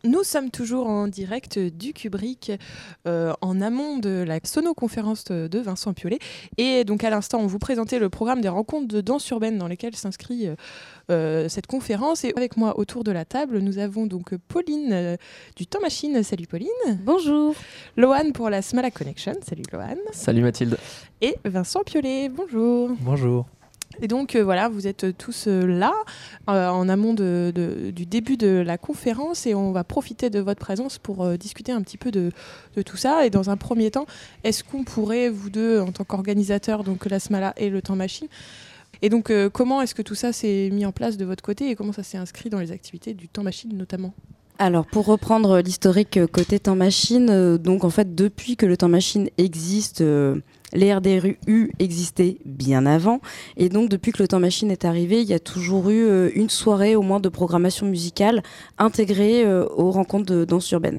Nous sommes toujours en direct du Kubrick, en amont de la sonoconférence de Vincent Piolet. Et donc à l'instant, on vous présentait le programme des rencontres de danse urbaine dans lesquelles s'inscrit cette conférence. Et avec moi autour de la table, nous avons donc Pauline du Temps Machine. Salut Pauline. Bonjour. Loane pour la Smala Connection. Salut Loane. Salut Mathilde. Et Vincent Piolet. Bonjour. Bonjour. Et donc voilà, vous êtes tous là en amont du début de la conférence et on va profiter de votre présence pour discuter un petit peu de tout ça. Et dans un premier temps, est-ce qu'on pourrait, vous deux, en tant qu'organisateurs, donc la Smala et le Temps Machine, et donc comment est-ce que tout ça s'est mis en place de votre côté et comment ça s'est inscrit dans les activités du Temps Machine notamment ? Alors, pour reprendre l'historique côté Temps Machine, donc en fait, depuis que le Temps Machine existe, les RDU existaient bien avant. Et donc, depuis que le Temps Machine est arrivé, il y a toujours eu une soirée au moins de programmation musicale intégrée aux rencontres de danse urbaine.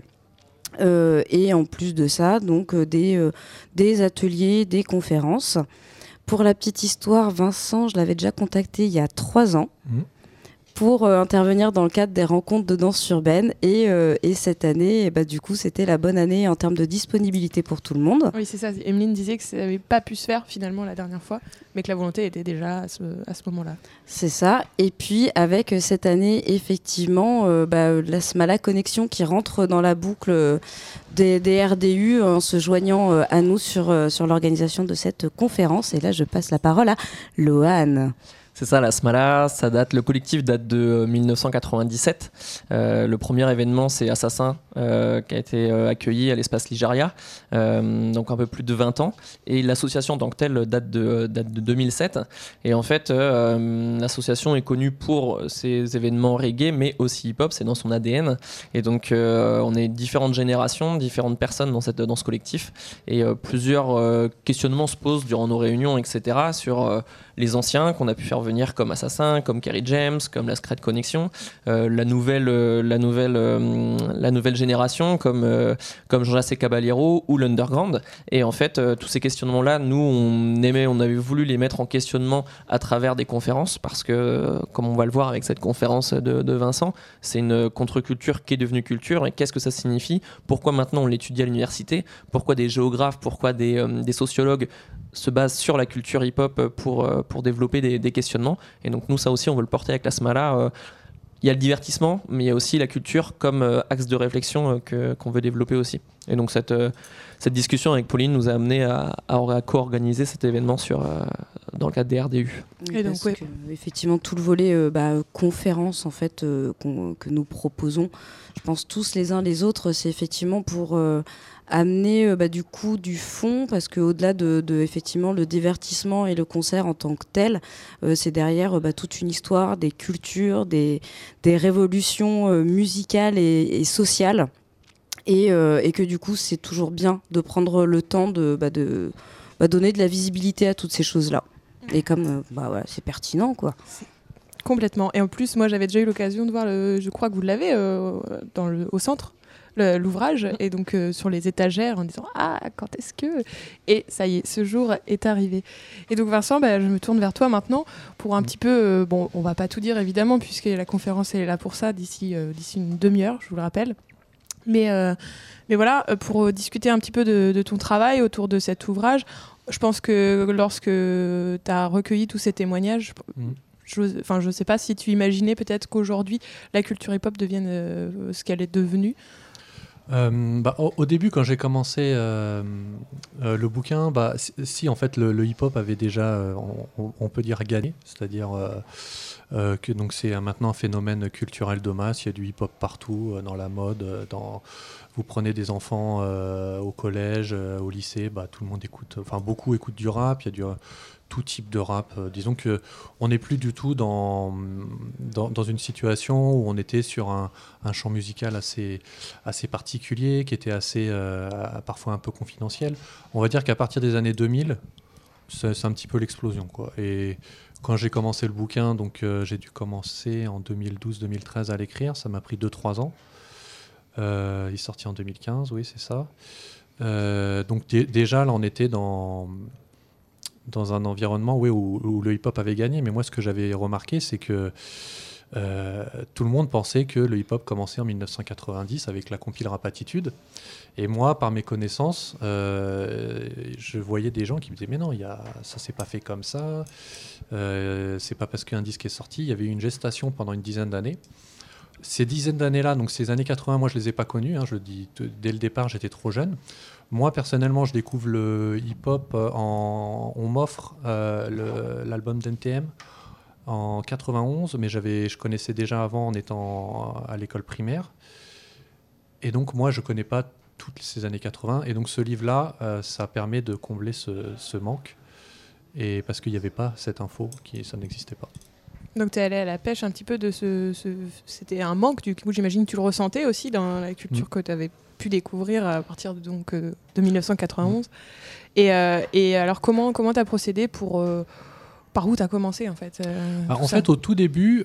Et en plus de ça, donc des ateliers, des conférences. Pour la petite histoire, Vincent, je l'avais déjà contacté il y a 3 ans. Pour intervenir dans le cadre des rencontres de danse urbaine. Et cette année, du coup, c'était la bonne année en termes de disponibilité pour tout le monde. Oui, c'est ça. Emeline disait que ça n'avait pas pu se faire finalement la dernière fois, mais que la volonté était déjà à ce moment-là. C'est ça. Et puis, avec cette année, effectivement, la Smala Connexion qui rentre dans la boucle des RDU en se joignant à nous sur l'organisation de cette conférence. Et là, je passe la parole à Loane. C'est ça, la Smala, le collectif date de 1997. Le premier événement, c'est Assassin, qui a été accueilli à l'espace Ligeria, donc un peu plus de 20 ans. Et l'association en tant que telle date de 2007. Et en fait, l'association est connue pour ses événements reggae, mais aussi hip-hop, c'est dans son ADN. Et donc, on est différentes générations, différentes personnes dans ce collectif. Et plusieurs questionnements se posent durant nos réunions, etc., sur les anciens qu'on a pu faire venir comme Assassin, comme Kerry James, comme la Secret Connection, la nouvelle génération comme Jean-Jacques Caballero ou l'Underground. Et en fait, tous ces questionnements-là, nous, on avait voulu les mettre en questionnement à travers des conférences parce que, comme on va le voir avec cette conférence de Vincent, c'est une contre-culture qui est devenue culture. Et qu'est-ce que ça signifie ? Pourquoi maintenant on l'étudie à l'université ? Pourquoi des géographes ? Pourquoi des sociologues se basent sur la culture hip-hop pour développer des questionnements. Et donc nous, ça aussi, on veut le porter avec la Smala. Il y a le divertissement, mais il y a aussi la culture comme axe de réflexion qu'on veut développer aussi. Et donc cette discussion avec Pauline nous a amené à co-organiser cet événement dans le cadre des RDU. Et donc, que, effectivement, tout le volet conférence en fait, que nous proposons, je pense tous les uns les autres, c'est effectivement pour amener du coup du fond, parce qu'au-delà de effectivement le divertissement et le concert en tant que tel, c'est derrière toute une histoire, des cultures, des révolutions musicales et sociales, et que du coup c'est toujours bien de prendre le temps de donner de la visibilité à toutes ces choses-là. Et comme voilà, c'est pertinent, quoi. Complètement. Et en plus, moi j'avais déjà eu l'occasion de voir, je crois que vous l'avez au centre, l'ouvrage, et donc sur les étagères en disant quand est-ce que, et ça y est, ce jour est arrivé. Et donc Vincent, je me tourne vers toi maintenant pour un petit peu, on va pas tout dire évidemment puisque la conférence elle est là pour ça d'ici une demi-heure, je vous le rappelle, mais voilà, pour discuter un petit peu de ton travail autour de cet ouvrage. Je pense que lorsque tu as recueilli tous ces témoignages, je ne sais pas si tu imaginais peut-être qu'aujourd'hui la culture hip-hop devienne ce qu'elle est devenue. Au début, quand j'ai commencé le bouquin, si en fait le hip-hop avait déjà, on peut dire, gagné, c'est-à-dire que donc c'est maintenant un phénomène culturel de masse. Il y a du hip-hop partout, dans la mode, vous prenez des enfants au collège, au lycée, tout le monde écoute, beaucoup écoutent du rap. Il y a tout type de rap. Disons que on n'est plus du tout dans une situation où on était sur un champ musical assez particulier, qui était assez parfois un peu confidentiel. On va dire qu'à partir des années 2000, c'est un petit peu l'explosion, quoi. Et quand j'ai commencé le bouquin, donc j'ai dû commencer en 2012-2013 à l'écrire. Ça m'a pris 2-3 ans. Il est sorti en 2015, oui, c'est ça. Donc déjà, là, on était dans un environnement où le hip-hop avait gagné. Mais moi, ce que j'avais remarqué, c'est que tout le monde pensait que le hip-hop commençait en 1990 avec la compile Rapatitude. Et moi, par mes connaissances, je voyais des gens qui me disaient mais non, ça s'est pas fait comme ça. C'est pas parce qu'un disque est sorti. Il y avait eu une gestation pendant une dizaine d'années. Ces dizaines d'années-là, donc ces années 80, moi je les ai pas connues. Je le dis dès le départ, j'étais trop jeune. Moi personnellement, je découvre le hip-hop. On m'offre l'album d'NTM en 91, mais je connaissais déjà avant en étant à l'école primaire. Et donc moi, je connais pas toutes ces années 80. Et donc ce livre-là, ça permet de combler ce manque. Et parce qu'il n'y avait pas cette info, ça n'existait pas. Donc tu es allé à la pêche un petit peu de c'était un manque, du coup j'imagine que tu le ressentais aussi dans la culture que tu avais pu découvrir à partir de 1991. Et alors comment tu as procédé par où tu as commencé en fait En fait, au tout début,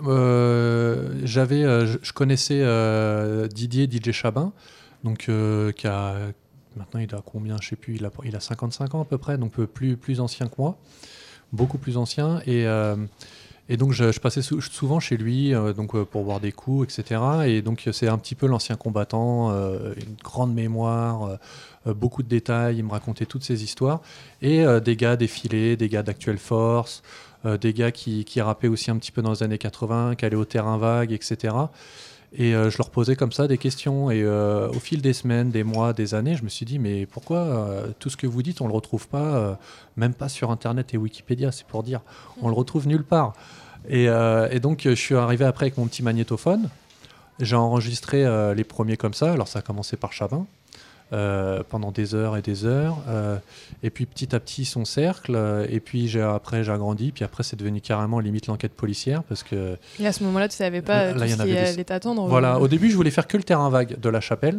je connaissais Didier DJ Chabin, donc, qui a, maintenant il a combien, je sais plus, il a 55 ans à peu près, donc plus ancien que moi, beaucoup plus ancien. Et donc je passais souvent chez lui pour boire des coups, etc. Et donc c'est un petit peu l'ancien combattant, une grande mémoire, beaucoup de détails. Il me racontait toutes ces histoires. Et des gars défilés, des gars d'Actuelle Force, des gars qui rappaient aussi un petit peu dans les années 80, qui allaient au terrain vague, etc. Et je leur posais comme ça des questions. Et au fil des semaines, des mois, des années, je me suis dit, mais pourquoi tout ce que vous dites, on ne le retrouve pas, même pas sur Internet et Wikipédia, c'est pour dire. On le retrouve nulle part. Et donc, je suis arrivé après avec mon petit magnétophone. J'ai enregistré les premiers comme ça. Alors, ça a commencé par Chabin. Pendant des heures et des heures. Et puis, petit à petit, son cercle. Et puis, après, j'ai agrandi. Puis après, c'est devenu carrément limite l'enquête policière. Parce que, et à ce moment-là, tu ne savais pas tout ce qui allait t'attendre. Voilà. Au début, je voulais faire que le terrain vague de La Chapelle.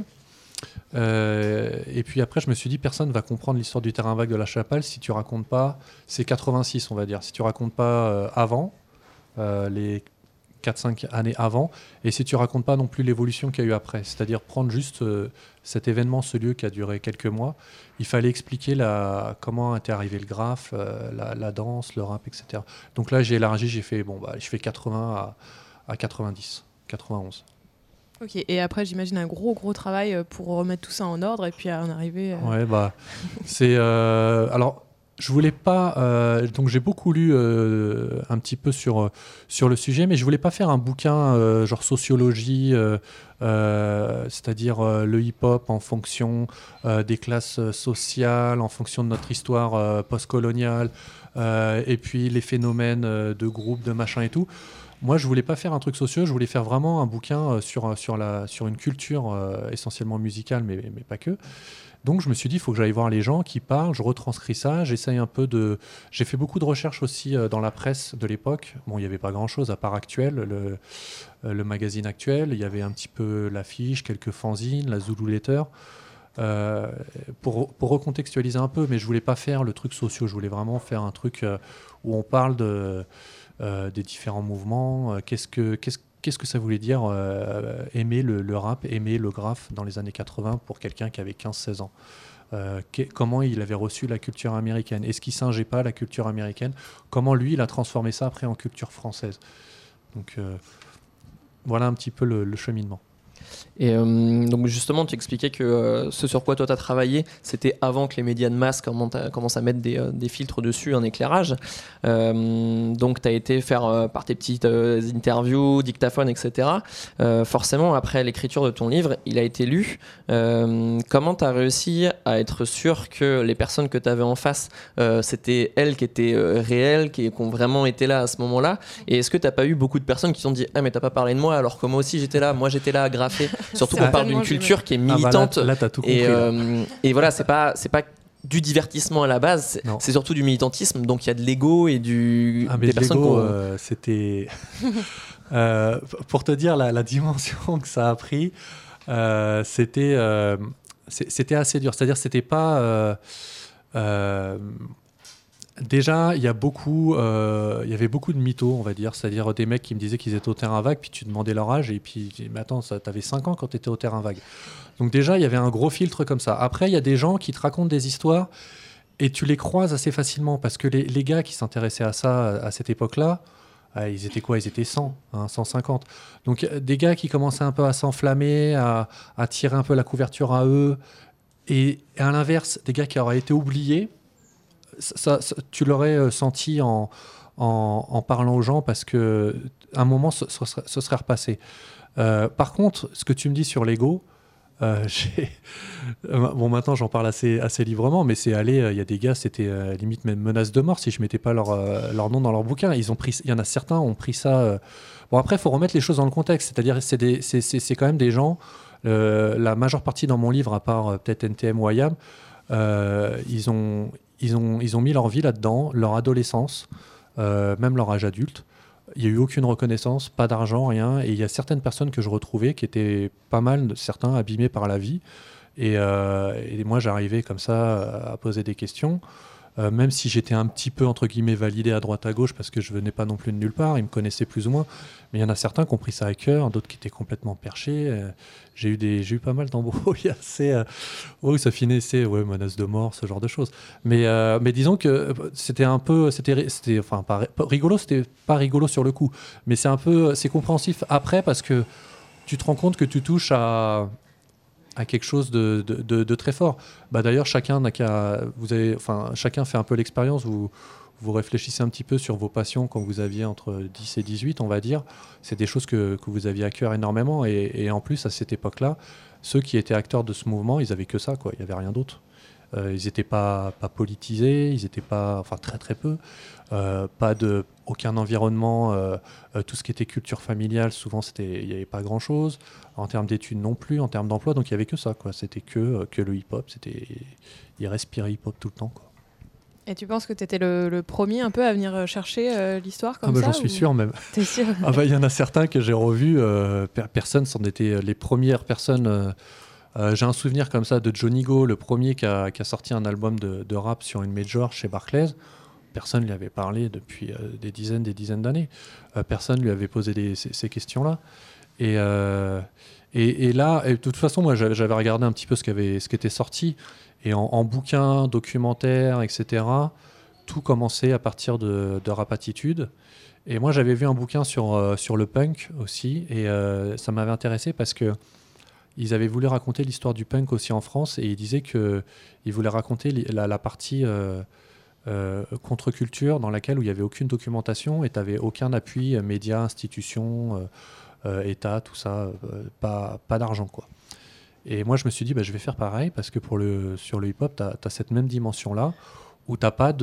Et puis après, je me suis dit, personne ne va comprendre l'histoire du terrain vague de La Chapelle si tu racontes pas... C'est 86, on va dire. Si tu racontes pas avant, les 4-5 années avant, et si tu racontes pas non plus l'évolution qu'il y a eu après, c'est-à-dire prendre juste cet événement, ce lieu qui a duré quelques mois, il fallait expliquer comment était arrivé le graphe, la danse, le rap, etc. Donc là, j'ai élargi, je fais 80 à 90, 91. Ok, et après, j'imagine un gros travail pour remettre tout ça en ordre et puis à en arriver... Ouais, c'est... alors... Je voulais pas, donc j'ai beaucoup lu un petit peu sur le sujet, mais je voulais pas faire un bouquin genre sociologie, c'est-à-dire le hip-hop en fonction des classes sociales, en fonction de notre histoire postcoloniale, et puis les phénomènes de groupes, de machin et tout. Moi, je voulais pas faire un truc social, je voulais faire vraiment un bouquin sur une culture essentiellement musicale, mais pas que. Donc je me suis dit, il faut que j'aille voir les gens qui parlent, je retranscris ça, j'essaye un peu de... J'ai fait beaucoup de recherches aussi dans la presse de l'époque. Bon, il n'y avait pas grand-chose à part Actuel, le magazine Actuel. Il y avait un petit peu l'affiche, quelques fanzines, la Zulu Letter. Pour recontextualiser un peu, mais je voulais pas faire le truc socio, je voulais vraiment faire un truc où on parle des différents mouvements, qu'est-ce que ça voulait dire aimer le rap, aimer le graphe dans les années 80 pour quelqu'un qui avait 15-16 ans. Comment il avait reçu la culture américaine? Est-ce qu'il singeait pas la culture américaine? Comment lui, il a transformé ça après en culture française? Donc voilà un petit peu le cheminement. Et donc justement, tu expliquais que ce sur quoi toi tu as travaillé, c'était avant que les médias de masse commencent à mettre des filtres dessus, un éclairage. Donc tu as été faire par tes petites interviews, dictaphones, etc. Forcément, après l'écriture de ton livre, il a été lu. Comment tu as réussi à être sûr que les personnes que tu avais en face, c'était elles qui étaient réelles, qui ont vraiment été là à ce moment-là? Et est-ce que tu n'as pas eu beaucoup de personnes qui t'ont dit « Ah mais t'as pas parlé de moi alors que moi aussi j'étais là, moi j'étais là à graffer ». Surtout qu'on parle d'une culture qui est militante. Là, t'as tout compris. Et voilà, c'est pas du divertissement à la base, c'est surtout du militantisme. Donc il y a de l'ego et des personnes c'était pour te dire la dimension que ça a pris, c'était assez dur. C'est-à-dire c'était pas déjà, il y avait beaucoup de mythos, on va dire, c'est-à-dire des mecs qui me disaient qu'ils étaient au terrain vague, puis tu demandais leur âge, et puis, mais attends, t'avais 5 ans quand tu étais au terrain vague. Donc déjà, il y avait un gros filtre comme ça. Après, il y a des gens qui te racontent des histoires, et tu les croises assez facilement, parce que les gars qui s'intéressaient à ça, à cette époque-là, ils étaient quoi? Ils étaient 100, 150. Donc des gars qui commençaient un peu à s'enflammer, à tirer un peu la couverture à eux. Et à l'inverse, des gars qui auraient été oubliés, tu l'aurais senti en parlant aux gens parce qu'à un moment, ce serait repassé. Par contre, ce que tu me dis sur l'ego, bon, maintenant j'en parle assez librement, mais c'est allé. Il y a des gars, c'était limite même menace de mort si je mettais pas leur nom dans leur bouquin. Il y en a certains ont pris ça. Bon, après, il faut remettre les choses dans le contexte. C'est-à-dire, c'est quand même des gens. La majeure partie dans mon livre, à part peut-être NTM ou IAM, ils ont mis leur vie là-dedans, leur adolescence, même leur âge adulte. Il n'y a eu aucune reconnaissance, pas d'argent, rien. Et il y a certaines personnes que je retrouvais qui étaient pas mal, certains abîmés par la vie. Et moi, j'arrivais comme ça à poser des questions. Même si j'étais un petit peu, entre guillemets, validé à droite à gauche parce que je venais pas non plus de nulle part, ils me connaissaient plus ou moins. Mais il y en a certains qui ont pris ça à cœur, d'autres qui étaient complètement perchés. J'ai eu pas mal d'embrouilles où ça finissait, menace de mort, ce genre de choses. Mais disons que c'était un peu, enfin, pas rigolo, c'était pas rigolo sur le coup. Mais c'est compréhensif après parce que tu te rends compte que tu touches à quelque chose de très fort. D'ailleurs, chacun fait un peu l'expérience. Vous réfléchissez un petit peu sur vos passions quand vous aviez entre 10 et 18, on va dire. C'est des choses que vous aviez à cœur énormément. Et en plus, à cette époque-là, ceux qui étaient acteurs de ce mouvement, ils n'avaient que ça, quoi. Il n'y avait rien d'autre. Ils n'étaient pas politisés, ils n'étaient pas, enfin très très peu. Aucun environnement, tout ce qui était culture familiale, souvent il n'y avait pas grand chose. En termes d'études non plus, en termes d'emploi, donc il n'y avait que ça, quoi. C'était que le hip-hop, il respirait hip-hop tout le temps, quoi. Et tu penses que tu étais le premier un peu à venir chercher l'histoire comme ça? J'en suis sûr même. T'es sûr? Il y en a certains que j'ai revus, personne s'en était les premières personnes. J'ai un souvenir comme ça de Johnny Go, le premier qui a sorti un album de rap sur une major chez Barclays. Personne ne lui avait parlé depuis des dizaines d'années. Personne ne lui avait posé ces questions-là. Et là, de toute façon, moi, j'avais regardé un petit peu ce qui était sorti. Et en bouquins, documentaires, etc., tout commençait à partir de Rap Attitude. Et moi, j'avais vu un bouquin sur le punk aussi. Et ça m'avait intéressé parce que ils avaient voulu raconter l'histoire du punk aussi en France. Et ils disaient qu'ils voulaient raconter la partie contre-culture dans laquelle où il n'y avait aucune documentation et tu n'avais aucun appui, médias, institutions, État, tout ça, pas d'argent, quoi. Et moi, je me suis dit, je vais faire pareil parce que sur le hip-hop, tu as cette même dimension-là où tu n'auras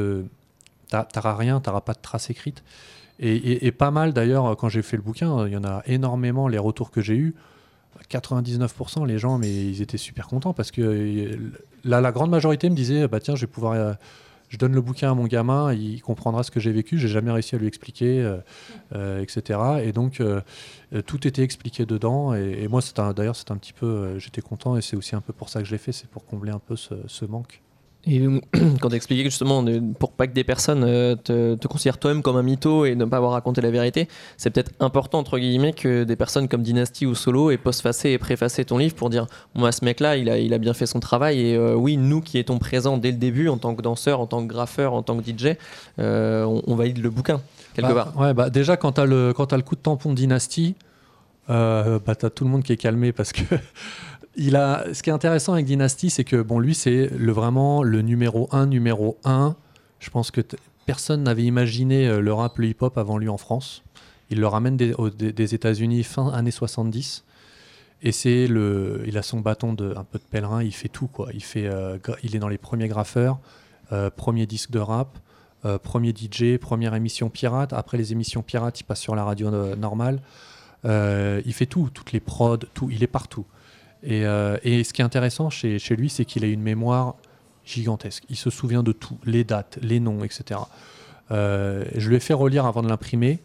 rien, tu n'auras pas de trace écrite. Et pas mal, d'ailleurs, quand j'ai fait le bouquin, il y en a énormément, les retours que j'ai eus. 99%, les gens, mais ils étaient super contents parce que la grande majorité me disait, tiens, je vais pouvoir... je donne le bouquin à mon gamin, il comprendra ce que j'ai vécu, j'ai jamais réussi à lui expliquer, etc. Et donc, tout était expliqué dedans. Et moi, d'ailleurs, c'est un petit peu... j'étais content et c'est aussi un peu pour ça que je l'ai fait, c'est pour combler un peu ce manque. Et quand tu expliquais que justement, pour pas que des personnes te considèrent toi-même comme un mytho et ne pas avoir raconté la vérité, c'est peut-être important, entre guillemets, que des personnes comme Dynasty ou Solo aient postfacé et préfacé ton livre pour dire ce mec-là, il a bien fait son travail. Et oui, nous qui étions présents dès le début, en tant que danseur, en tant que graffeur, en tant que DJ, on valide le bouquin, quelque part. Ouais, déjà, quand tu as le coup de tampon de Dynasty, tu as tout le monde qui est calmé parce que... Ce qui est intéressant avec Dynasty, c'est que lui, c'est vraiment le numéro 1. Je pense que personne n'avait imaginé le rap, le hip-hop avant lui en France. Il le ramène des États-Unis fin années 70. Et il a son bâton un peu de pèlerin, il fait tout, quoi. Il est dans les premiers graffeurs, premier disque de rap, premier DJ, première émission pirate. Après les émissions pirates, il passe sur la radio normale. Il fait tout, toutes les prods, tout. Il est partout. Et ce qui est intéressant chez lui, c'est qu'il a une mémoire gigantesque. Il se souvient de tout, les dates, les noms, etc. Je lui ai fait relire avant de l'imprimer.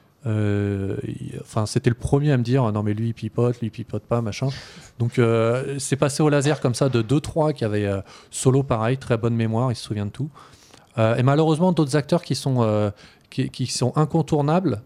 C'était le premier à me dire non mais lui il pipote pas, machin. Donc c'est passé au laser comme ça de 2-3 qui avaient Solo pareil, très bonne mémoire, il se souvient de tout. Et malheureusement d'autres acteurs qui sont incontournables.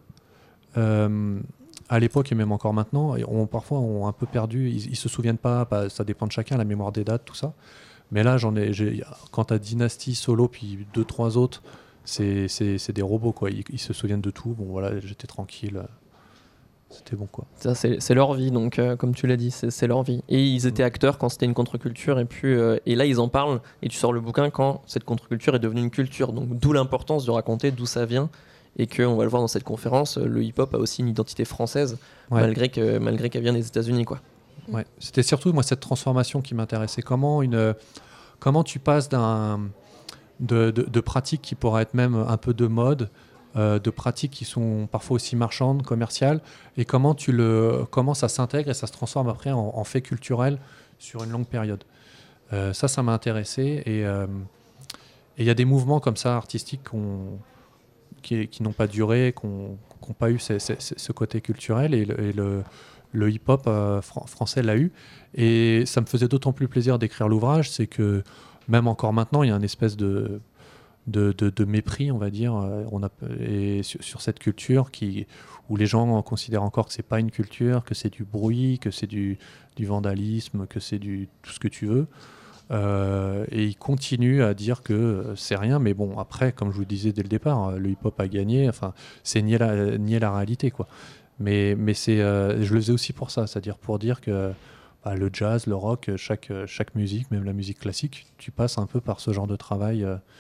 À l'époque et même encore maintenant, parfois ont un peu perdu, ils se souviennent pas, ça dépend de chacun, la mémoire des dates, tout ça. Mais là, quant à Dynasty, Solo, puis 2-3 autres, c'est des robots, quoi. Ils se souviennent de tout. Bon, voilà, j'étais tranquille. C'était bon, quoi. Ça, c'est leur vie, donc comme tu l'as dit, c'est leur vie. Et ils étaient acteurs quand c'était une contre-culture, et là ils en parlent, et tu sors le bouquin quand cette contre-culture est devenue une culture. Donc d'où l'importance de raconter d'où ça vient, et qu'on va le voir dans cette conférence, le hip-hop a aussi une identité française, malgré qu'elle vient des États-Unis, quoi. Ouais. C'était surtout moi cette transformation qui m'intéressait. Comment tu passes de pratiques qui pourraient être même un peu de mode, de pratiques qui sont parfois aussi marchandes, commerciales, et comment ça s'intègre et ça se transforme après en fait culturel sur une longue période. Ça m'a intéressé, et il y a des mouvements comme ça artistiques qui n'ont pas duré, qui n'ont pas eu ce côté culturel, et le hip-hop français l'a eu, et ça me faisait d'autant plus plaisir d'écrire l'ouvrage, c'est que même encore maintenant, il y a une espèce de mépris, on va dire, et sur cette culture où les gens considèrent encore que c'est pas une culture, que c'est du bruit, que c'est du vandalisme, que c'est tout ce que tu veux. Et ils continuent à dire que c'est rien, mais bon, après, comme je vous disais dès le départ, le hip-hop a gagné, enfin, c'est nier la réalité, quoi. Mais je le faisais aussi pour ça, c'est-à-dire pour dire que le jazz, le rock, chaque musique, même la musique classique, tu passes un peu par ce genre de travail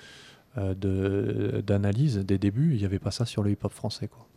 d'analyse des débuts. Il n'y avait pas ça sur le hip-hop français, quoi.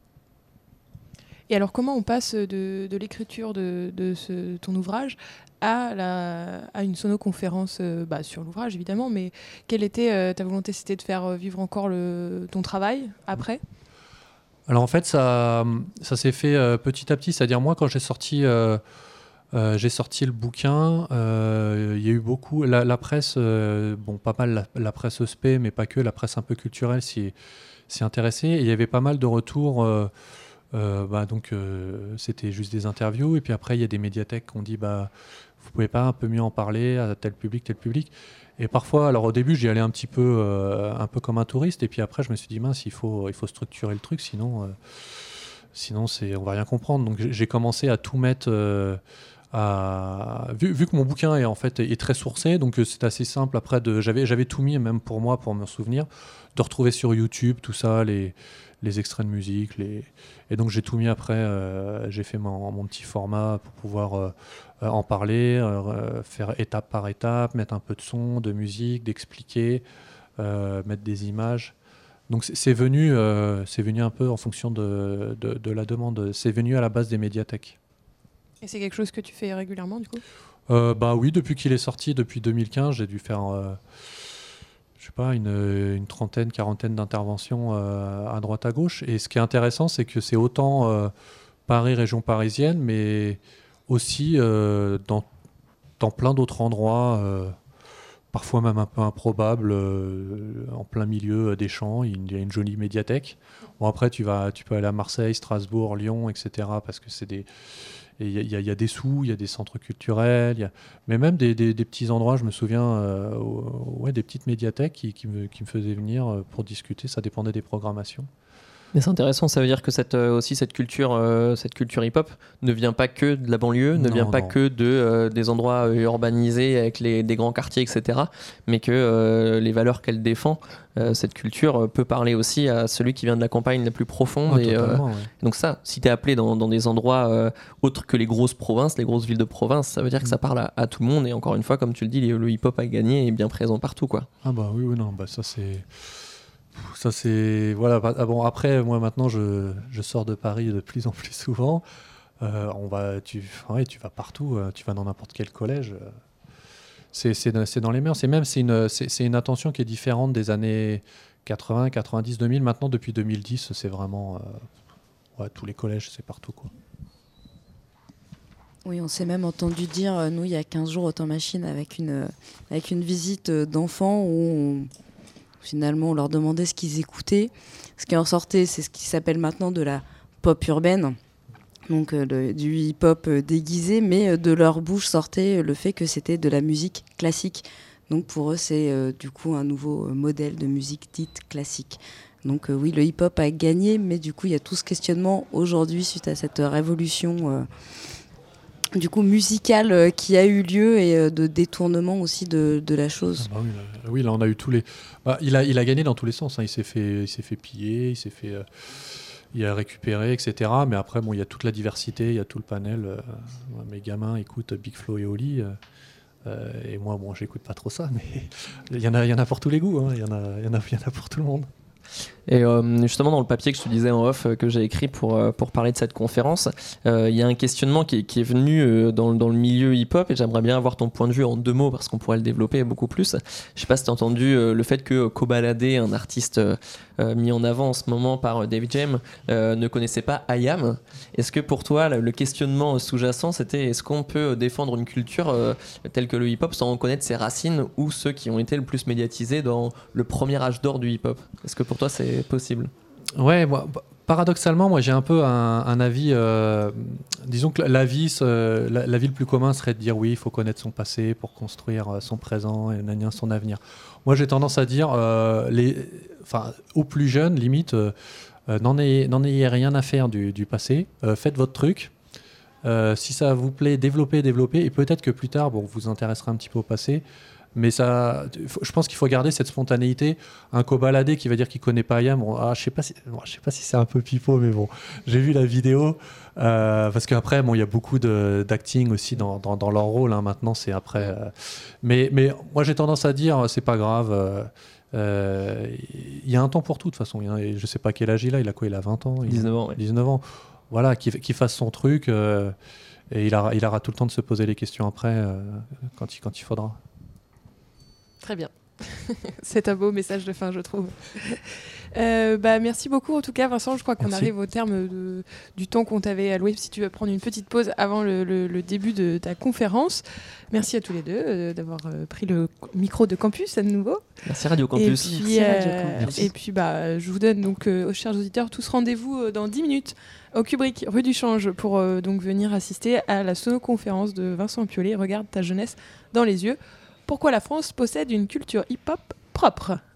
Et alors, comment on passe de l'écriture de ton ouvrage à une sonoconférence sur l'ouvrage, évidemment, mais quelle était ta volonté? C'était de faire vivre encore ton travail après? Alors en fait, ça s'est fait petit à petit. C'est-à-dire moi, quand j'ai sorti le bouquin, il y a eu beaucoup... La presse, pas mal la presse spé, mais pas que, la presse un peu culturelle s'y intéressée. Et il y avait pas mal de retours... c'était juste des interviews, et puis après il y a des médiathèques qui ont dit vous pouvez pas un peu mieux en parler à tel public, et parfois, alors au début j'y allais un peu comme un touriste, et puis après je me suis dit mince, il faut structurer le truc, sinon on va rien comprendre. Donc j'ai commencé à tout mettre vu que mon bouquin est très sourcé, donc c'est assez simple après j'avais tout mis, même pour moi, pour me souvenir, de retrouver sur YouTube tout ça, les extraits de musique, et donc j'ai tout mis après, j'ai fait mon petit format pour pouvoir en parler, faire étape par étape, mettre un peu de son, de musique, d'expliquer, mettre des images. Donc c'est venu un peu en fonction de la demande, c'est venu à la base des médiathèques. Et c'est quelque chose que tu fais régulièrement, du coup? Oui, depuis qu'il est sorti, depuis 2015, j'ai dû faire... une trentaine, quarantaine d'interventions à droite à gauche. Et ce qui est intéressant, c'est que c'est autant Paris, région parisienne, mais aussi dans plein d'autres endroits, parfois même un peu improbables, en plein milieu des champs. Il y a une jolie médiathèque. Bon, après, tu peux aller à Marseille, Strasbourg, Lyon, etc. parce que c'est des... Il y a des sous, il y a des centres culturels, mais même des petits endroits, je me souviens, des petites médiathèques qui me faisaient venir pour discuter, ça dépendait des programmations. Mais c'est intéressant, ça veut dire que cette culture hip-hop ne vient pas que de la banlieue, ne vient pas que des endroits urbanisés avec des grands quartiers, etc. Mais que les valeurs qu'elle défend, cette culture peut parler aussi à celui qui vient de la campagne la plus profonde. Ouais. Donc ça, si tu es appelé dans des endroits autres que les grosses provinces, les grosses villes de province, ça veut dire que ça parle à tout le monde. Et encore une fois, comme tu le dis, le hip-hop a gagné et est bien présent partout, quoi. Ah bah oui, non, ça c'est... Ça c'est voilà. Bon, après moi maintenant je sors de Paris de plus en plus souvent. Tu vas partout. Tu vas dans n'importe quel collège. C'est dans les mœurs. C'est une attention qui est différente des années 80, 90, 2000. Maintenant depuis 2010 c'est vraiment tous les collèges, c'est partout, quoi. Oui, on s'est même entendu dire, nous il y a 15 jours au Temps Machine avec une visite d'enfants où finalement, on leur demandait ce qu'ils écoutaient. Ce qui en sortait, c'est ce qui s'appelle maintenant de la pop urbaine, donc du hip-hop déguisé, mais de leur bouche sortait le fait que c'était de la musique classique. Donc pour eux, c'est du coup un nouveau modèle de musique dite classique. Donc oui, le hip-hop a gagné, mais du coup, il y a tout ce questionnement aujourd'hui suite à cette révolution du coup musical qui a eu lieu et de détournement aussi de la chose. Ah bah oui, là on a eu tous les. Il a gagné dans tous les sens. Hein. Il s'est fait piller, il a récupéré, etc. Mais après, bon, il y a toute la diversité, il y a tout le panel. Mes gamins écoutent Big Flo et Oli. Et moi, bon, j'écoute pas trop ça, mais il y en a pour tous les goûts. Hein. Il y en a pour tout le monde. Et justement, dans le papier que je te disais en off, que j'ai écrit pour parler de cette conférence, il y a un questionnement qui est venu dans le milieu hip-hop, et j'aimerais bien avoir ton point de vue en 2 mots, parce qu'on pourrait le développer beaucoup plus. Je sais pas si tu as entendu le fait que Kobalade, un artiste mis en avant en ce moment par Dave Jam, ne connaissait pas IAM. Est-ce que pour toi, le questionnement sous-jacent, c'était est-ce qu'on peut défendre une culture telle que le hip-hop sans reconnaître ses racines ou ceux qui ont été le plus médiatisés dans le premier âge d'or du hip-hop? Est-ce que pour toi, c'est possible? Ouais, paradoxalement, moi j'ai un peu un avis. Disons que l'avis le plus commun serait de dire oui, il faut connaître son passé pour construire son présent et son avenir. Moi j'ai tendance à dire, aux plus jeunes, limite, n'en ayez rien à faire du passé, faites votre truc. Si ça vous plaît, développez, et peut-être que plus tard, vous vous intéresserez un petit peu au passé. Mais je pense qu'il faut garder cette spontanéité. Un Kobalade qui va dire qu'il connaît pas IAM, je sais pas si c'est un peu pipeau, mais bon, j'ai vu la vidéo parce qu'après, il y a beaucoup d'acting aussi dans leur rôle. Hein, maintenant, c'est après. Mais moi, j'ai tendance à dire, c'est pas grave. Il y a un temps pour tout de toute façon. Je sais pas quel âge il a. Il a quoi? Il a 20 ans. 19 ans. Ouais. 19 ans. Voilà, qu'il fasse son truc. Et il aura tout le temps de se poser les questions après quand il faudra. Très bien. C'est un beau message de fin, je trouve. Merci beaucoup en tout cas, Vincent. Je crois qu'on arrive au terme du temps qu'on t'avait alloué. Si tu veux prendre une petite pause avant le début de ta conférence. Merci à tous les deux d'avoir pris le micro de Campus à nouveau. Merci Radio Campus. Et puis je vous donne donc aux chers auditeurs tous rendez-vous dans 10 minutes au Kubrick, rue du Change, pour donc venir assister à la sono-conférence de Vincent Piolet. Regarde ta jeunesse dans les yeux. Pourquoi la France possède une culture hip-hop propre.